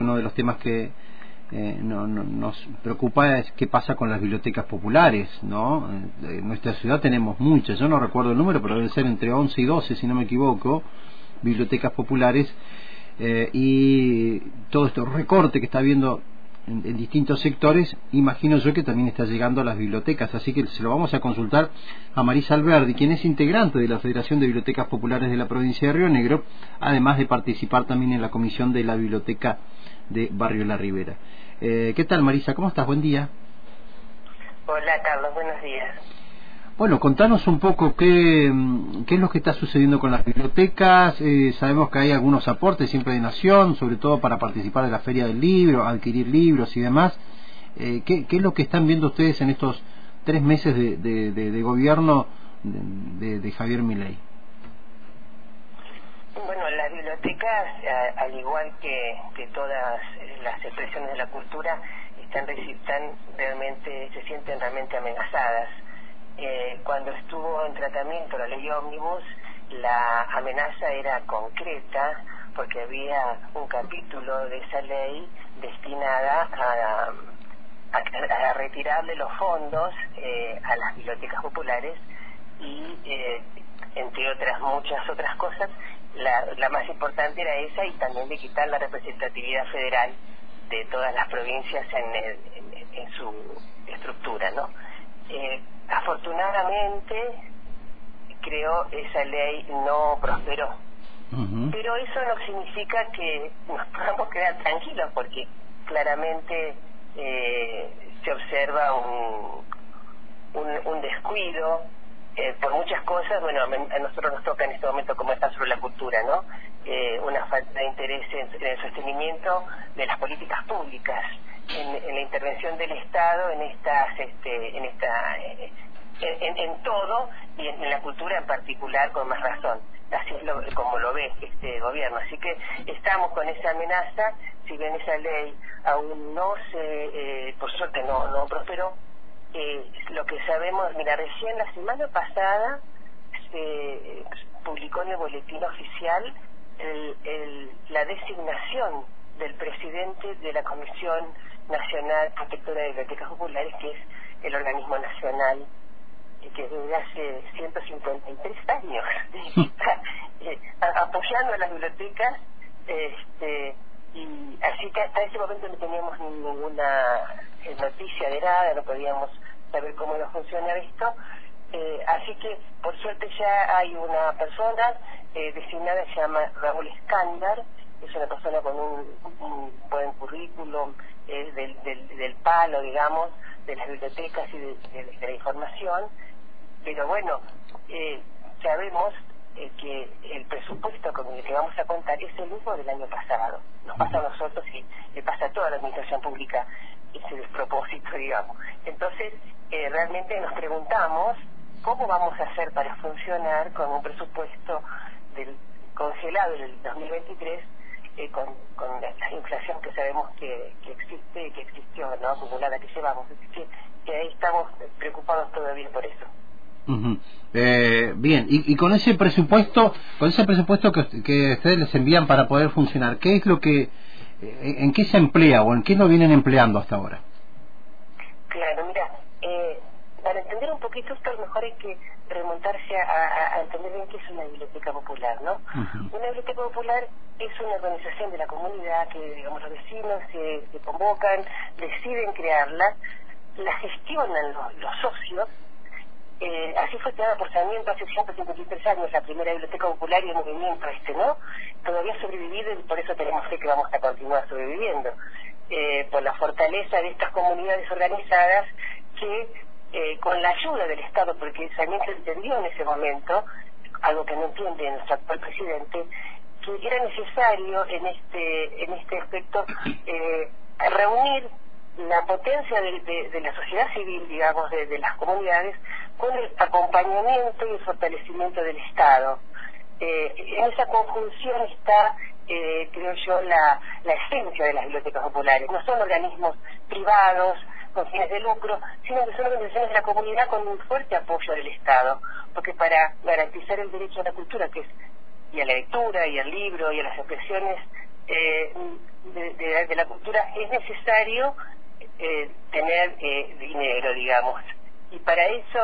uno de los temas que nos preocupa es qué pasa con las bibliotecas populares, ¿no? En nuestra ciudad tenemos muchas, yo no recuerdo el número, pero debe ser entre 11 y 12, si no me equivoco, bibliotecas populares, y todo este recorte que está habiendo en distintos sectores, imagino yo que también está llegando a las bibliotecas, así que se lo vamos a consultar a Marisa Alberdi, quien es integrante de la Federación de Bibliotecas Populares de la provincia de Río Negro, además de participar también en la comisión de la biblioteca de Barrio La Ribera. ¿Qué tal, Marisa? ¿Cómo estás? Buen día. Hola, Carlos, buenos días. Bueno, contanos un poco qué es lo que está sucediendo con las bibliotecas. Sabemos que hay algunos aportes siempre de Nación, sobre todo para participar de la Feria del Libro, adquirir libros y demás. ¿Qué es lo que están viendo ustedes en estos 3 meses de gobierno de Javier Milei? Bueno, las bibliotecas, al igual que todas las expresiones de la cultura, se sienten realmente amenazadas. Cuando estuvo en tratamiento la ley ómnibus, la amenaza era concreta porque había un capítulo de esa ley destinada a retirarle los fondos a las bibliotecas populares y entre muchas otras cosas, la más importante era esa, y también de quitar la representatividad federal de todas las provincias en su estructura, ¿no? Afortunadamente, creo, esa ley no prosperó. Pero eso no significa que nos podamos quedar tranquilos, porque claramente se observa un descuido por muchas cosas. Bueno, a nosotros nos toca en este momento comentar sobre la cultura, ¿no? Una falta de interés en el sostenimiento de las políticas públicas, en la intervención del Estado en todo, y en la cultura en particular con más razón. Así es como lo ve este gobierno. Así que estamos con esa amenaza. Si bien esa ley aún por suerte no prosperó, lo que sabemos, mira, recién la semana pasada se publicó en el boletín oficial la designación del presidente de la Comisión Nacional Protectora de Bibliotecas Populares, que es el organismo nacional que desde hace 153 años está apoyando a las bibliotecas, y así que hasta ese momento no teníamos ninguna noticia de nada, no podíamos saber cómo iba a funcionar esto, así que por suerte ya hay una persona designada, se llama Raúl Escándar, es una persona con un buen currículum, del palo, digamos, de las bibliotecas y de la información. Pero bueno, sabemos que el presupuesto con el que vamos a contar es el mismo del año pasado. Nos pasa a nosotros y le pasa a toda la administración pública ese despropósito, digamos. Entonces, realmente nos preguntamos cómo vamos a hacer para funcionar con un presupuesto congelado en el 2023, con la inflación que sabemos que existe y que existió, ¿no?, acumulada, que llevamos. Así que ahí estamos preocupados todavía por eso. Bien, y con ese presupuesto que ustedes les envían para poder funcionar, ¿qué es lo que en qué se emplea o en qué lo vienen empleando hasta ahora? Claro, mira, para entender un poquito esto, a lo mejor hay que remontarse a entender bien qué es una biblioteca popular, ¿no? Una biblioteca popular es una organización de la comunidad que, digamos, los vecinos se convocan, deciden crearla, la gestionan los socios. Así fue creada por Sarmiento hace 153 años, la primera biblioteca popular, y el movimiento ¿no? Todavía ha sobrevivido, y por eso tenemos fe que vamos a continuar sobreviviendo, por la fortaleza de estas comunidades organizadas que, con la ayuda del Estado, porque Sarmiento entendió en ese momento, algo que no entiende nuestro actual presidente, que era necesario en este aspecto reunir la potencia de la sociedad civil, digamos, de las comunidades, con el acompañamiento y el fortalecimiento del Estado. En esa conjunción está, creo yo, la esencia de las bibliotecas populares. No son organismos privados con fines de lucro, sino que son organizaciones de la comunidad con un fuerte apoyo del Estado, porque para garantizar el derecho a la cultura, y a la lectura, y al libro, y a las expresiones, de la cultura es necesario tener dinero, digamos, y para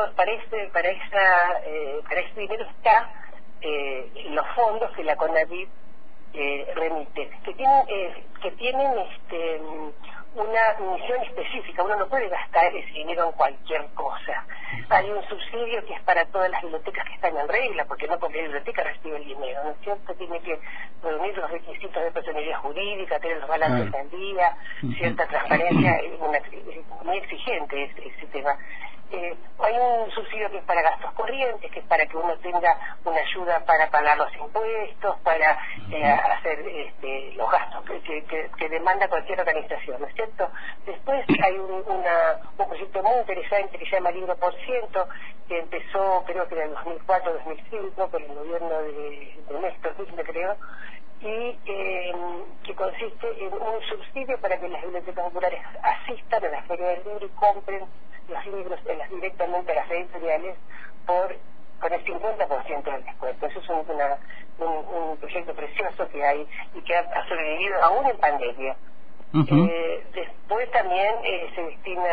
ese dinero está los fondos que la CONAVIP remite, que tienen una misión específica. Uno no puede gastar ese dinero en cualquier cosa. Hay un subsidio que es para todas las bibliotecas que están en regla, porque no cualquier biblioteca recibe el dinero, ¿no es cierto? Tiene que reunir los requisitos de personalidad jurídica, tener los balances al día, cierta transparencia, muy exigente ese tema. Hay un subsidio que es para gastos corrientes, que es para que uno tenga una ayuda para pagar los impuestos, para hacer los gastos que demanda cualquier organización, ¿no es cierto? Después hay un proyecto muy interesante que se llama Libro por Ciento, que empezó creo que en el 2004-2005 con el gobierno de Néstor Kirchner, creo, y que consiste en un subsidio para que las bibliotecas populares asistan a la Feria del Libro y compren los libros directamente a las editoriales con el 50% del descuento. Eso es un proyecto precioso que hay y que ha sobrevivido aún en pandemia. Después también se destina,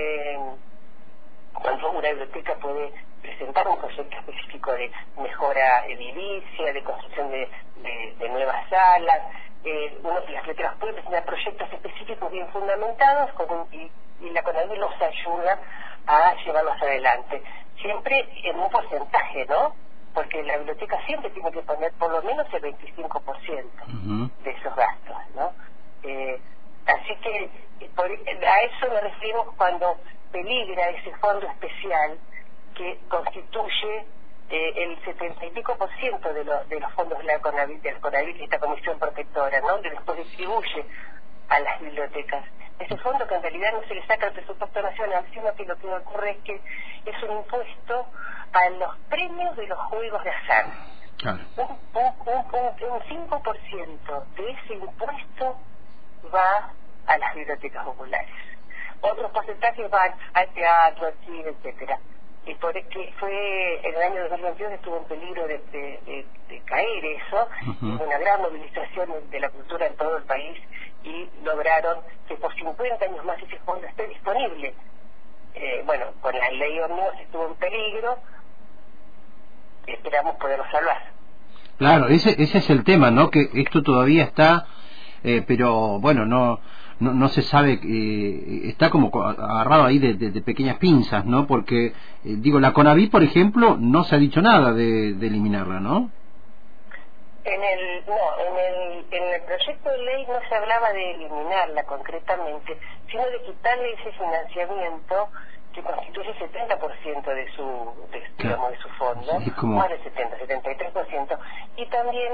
cuando una biblioteca puede presentar un proyecto específico de mejora edilicia, de construcción de nuevas salas, las bibliotecas pueden presentar proyectos específicos bien fundamentados y la CONAVIP los ayuda a llevarlos adelante. Siempre en un porcentaje, ¿no? Porque la biblioteca siempre tiene que poner por lo menos el 25% de esos gastos, ¿no? Así que a eso nos referimos cuando peligra ese fondo especial que constituye el 70 y pico por ciento de los fondos de la CONAVIP, esta comisión protectora, ¿no? Que después distribuye a las bibliotecas. Ese fondo que en realidad no se le saca al presupuesto nacional, sino que lo que ocurre es que es un impuesto a los premios de los juegos de azar. Claro. Un 5% de ese impuesto va a las bibliotecas populares. Otros porcentajes van al teatro, al cine, etcétera. Y por que fue en el año 2022 estuvo en peligro de caer eso, una gran movilización de la cultura en todo el país, y lograron que por 50 años más ese fondo esté disponible. Bueno, con la ley Omnibus estuvo en peligro, y esperamos poderlo salvar. Claro, ese es el tema, ¿no? Que esto todavía está, pero bueno, no se sabe, está como agarrado ahí de pequeñas pinzas, ¿no? Porque, digo, la CONAVIP, por ejemplo, no se ha dicho nada de eliminarla, ¿no? En el proyecto de ley no se hablaba de eliminarla concretamente, sino de quitarle ese financiamiento que constituye el 70% de su fondo, sí, más del 73%, y también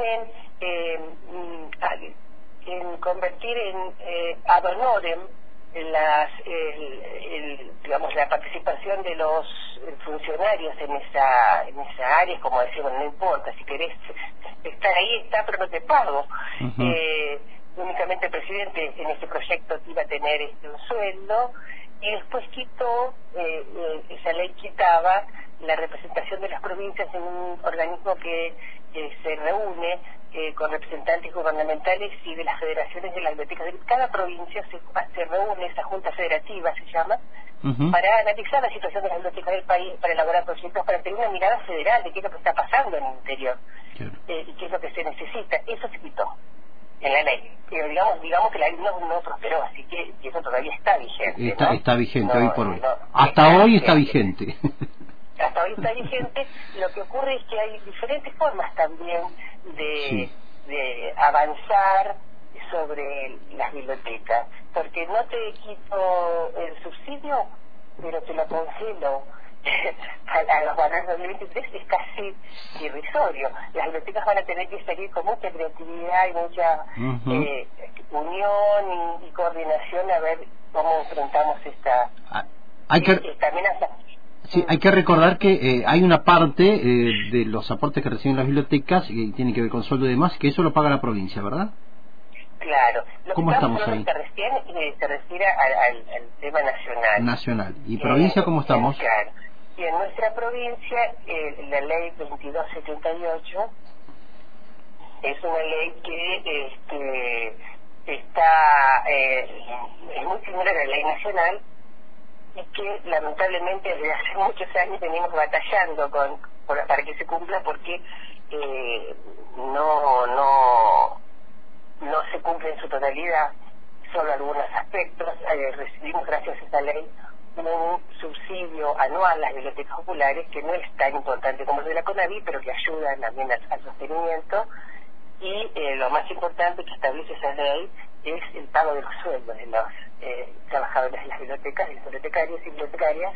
en convertir ad honorem digamos, la participación de los funcionarios en esa área, como decimos, no importa, si querés estar ahí, está, pero no te pago. Únicamente el presidente en este proyecto iba a tener un sueldo, y después quitó, esa ley quitaba la representación de las provincias en un organismo que se reúne con representantes gubernamentales y de las federaciones de las bibliotecas. Cada provincia se reúne, esa junta federativa se llama, para analizar la situación de las bibliotecas del país, para elaborar proyectos, para tener una mirada federal de qué es lo que está pasando en el interior, y qué es lo que se necesita. Eso se quitó en la ley, pero digamos que la ley no prosperó, así que eso todavía está vigente. Está vigente hoy por hoy. Hasta hoy está vigente. Hasta hoy está vigente. Lo que ocurre es que hay diferentes formas también de avanzar sobre las bibliotecas, porque no te quito el subsidio, pero te lo congelo a los valores de 2023, es casi irrisorio. Las bibliotecas van a tener que salir con mucha creatividad y mucha unión y coordinación a ver cómo enfrentamos esta amenaza. Sí, hay que recordar que hay una parte de los aportes que reciben las bibliotecas que tiene que ver con sueldo y demás, que eso lo paga la provincia, ¿verdad? Claro. ¿Cómo estamos ahí? Se refiere al tema nacional. Nacional. ¿Y provincia cómo estamos? Claro. Y en nuestra provincia, la ley 2278 Es una ley que está es muy similar a la ley nacional y que lamentablemente desde hace muchos años venimos batallando para que se cumpla, porque no se cumple en su totalidad, solo algunos aspectos. Recibimos gracias a esta ley un subsidio anual a las bibliotecas populares, que no es tan importante como el de la CONAVIP, pero que ayuda también al sostenimiento. Y lo más importante que establece esa ley es el pago de los sueldos de los trabajadores de las bibliotecas, de los bibliotecarios y bibliotecarias,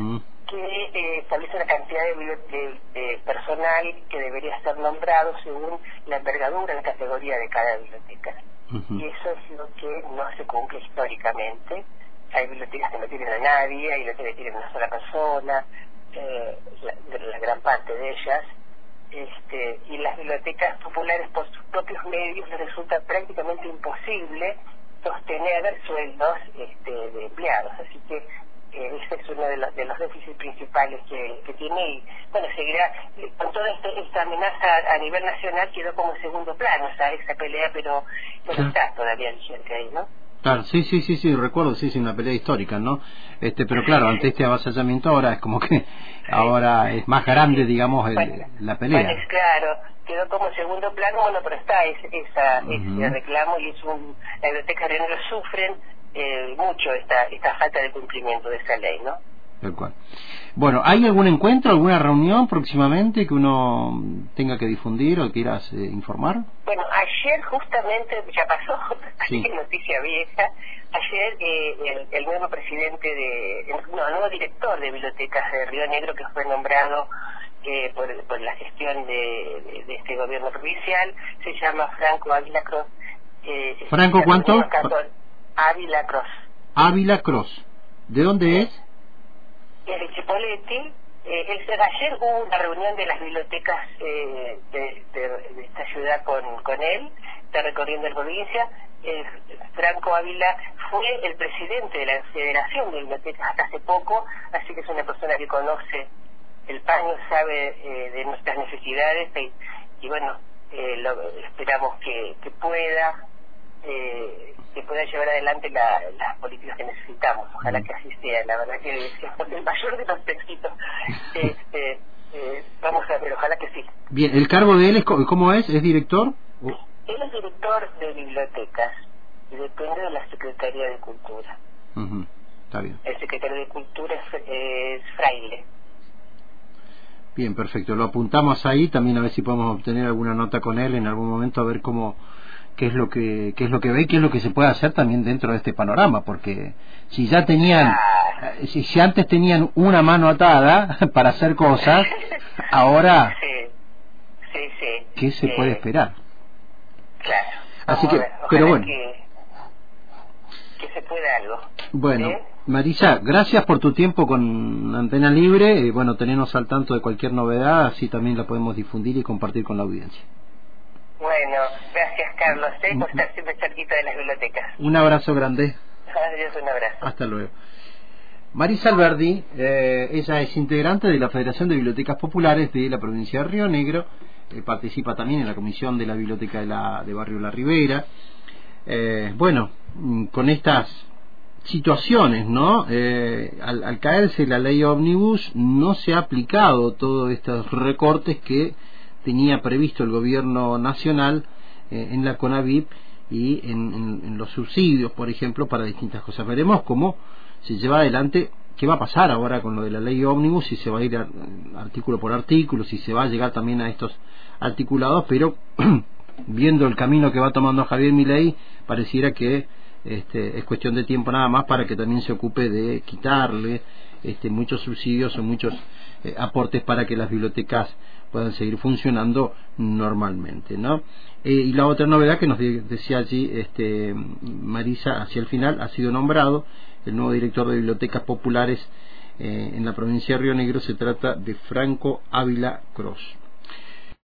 que establece una cantidad de personal que debería ser nombrado según la envergadura, la categoría de cada biblioteca. Y eso es lo que no se cumple históricamente. Hay bibliotecas que no tienen a nadie, hay bibliotecas que tienen una sola persona, la gran parte de ellas. Y las bibliotecas populares, por sus propios medios, les resulta prácticamente imposible sostener sueldos de empleados. Así que ese es uno de los déficits principales que tiene, y bueno, seguirá con toda esta amenaza a nivel nacional. Quedó como en segundo plano esa pelea, pero está todavía vigente ahí, ¿no? Claro, sí, recuerdo, sí, una pelea histórica, ¿no? Pero claro, ante este avasallamiento ahora es como que ahora es más grande, digamos, la pelea. Bueno, claro, quedó como segundo plano, bueno, pero está ese reclamo, y las bibliotecas de Rionegro sufren mucho esta falta de cumplimiento de esa ley, ¿no? Tal cual. Bueno, ¿hay algún encuentro, alguna reunión próximamente que uno tenga que difundir o quieras informar? Bueno, ayer justamente, ya pasó, así que noticia vieja, ayer el nuevo presidente el nuevo director de bibliotecas de Rionegro, que fue nombrado por la gestión de este gobierno provincial, se llama Franco Ávila Cros. ¿Franco cuánto? Ávila Cros. Ávila Cros. ¿De dónde es? De Chipoleti. Ayer hubo una reunión de las bibliotecas de esta ciudad con él, está recorriendo la provincia. Franco Ávila fue el presidente de la Federación de Bibliotecas hasta hace poco, así que es una persona que conoce el paño, sabe de nuestras necesidades, y bueno, esperamos que pueda llevar adelante las políticas que necesitamos. Ojalá que así sea. La verdad que es el mayor de los éxitos. Vamos a ver, ojalá que sí. Bien, ¿el cargo de él cómo es? ¿Es director? Él es director de bibliotecas y depende de la Secretaría de Cultura. Está bien. El secretario de Cultura es Fraile. Bien, perfecto. Lo apuntamos ahí, también a ver si podemos obtener alguna nota con él en algún momento, a ver qué es lo que ve y qué es lo que se puede hacer también dentro de este panorama, porque si ya tenían si antes tenían una mano atada para hacer cosas, ahora ¿qué se puede esperar? Claro. Así que, pero bueno, que se pueda algo. Bueno, Marisa, gracias por tu tiempo con Antena Libre. Bueno, tenernos al tanto de cualquier novedad, así también la podemos difundir y compartir con la audiencia. Bueno, gracias Carlos, por estar siempre cerquita de las bibliotecas. Un abrazo grande. Adiós, un abrazo. Hasta luego. Marisa Alberdi, ella es integrante de la Federación de Bibliotecas Populares de la provincia de Rionegro, participa también en la comisión de la biblioteca de Barrio La Ribera. Bueno, con estas situaciones, ¿no? Al caerse la ley ómnibus, no se ha aplicado todos estos recortes que tenía previsto el gobierno nacional en la CONAVIP y en los subsidios, por ejemplo, para distintas cosas. Veremos cómo se lleva adelante, qué va a pasar ahora con lo de la ley ómnibus, si se va a ir artículo por artículo, si se va a llegar también a estos articulados, pero viendo el camino que va tomando Javier Milei, pareciera que es cuestión de tiempo nada más para que también se ocupe de quitarle muchos subsidios o muchos aportes para que las bibliotecas puedan seguir funcionando normalmente, ¿no? Y la otra novedad que nos decía allí Marisa hacia el final, ha sido nombrado el nuevo director de bibliotecas populares en la provincia de Rionegro. Se trata de Franco Ávila Cros.